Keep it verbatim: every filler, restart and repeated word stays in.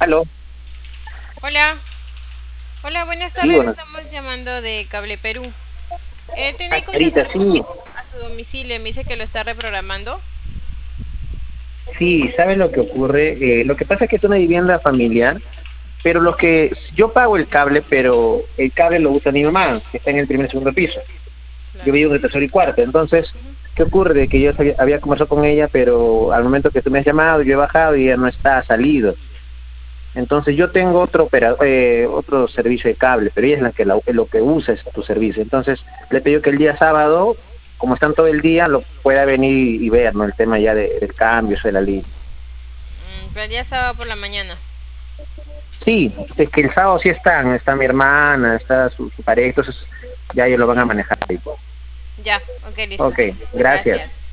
Aló, Hola, hola, buenas sí, tardes. bueno, Estamos llamando de Cable Perú. Eh, tenía Sarita, consulta sí, a su domicilio. Me dice que lo está reprogramando. sí, ¿sabes lo que ocurre? Eh, lo que pasa es que es una vivienda familiar, pero lo que yo pago el cable, pero el cable lo usa mi mamá, que está en el primer y segundo piso. Yo Claro. vivo en el tercero y cuarto, entonces, Ujú. ¿qué ocurre? De que yo sabía- había conversado con ella, pero al momento que tú me has llamado, yo he bajado y ella no está, ha salido. Entonces yo tengo otro opera- eh, otro servicio de cable, pero ella es la que la- lo que usa es tu servicio. Entonces le pido que el día sábado, como están todo el día, lo pueda venir y ver, ¿no? El tema ya de- del cambio, eso de la línea. Mm, pero el día sábado por la mañana. Sí, es que el sábado sí están, está mi hermana, está su, su pareja, entonces ya ellos lo van a manejar ahí. Ya, ok, listo. Ok, gracias. Gracias.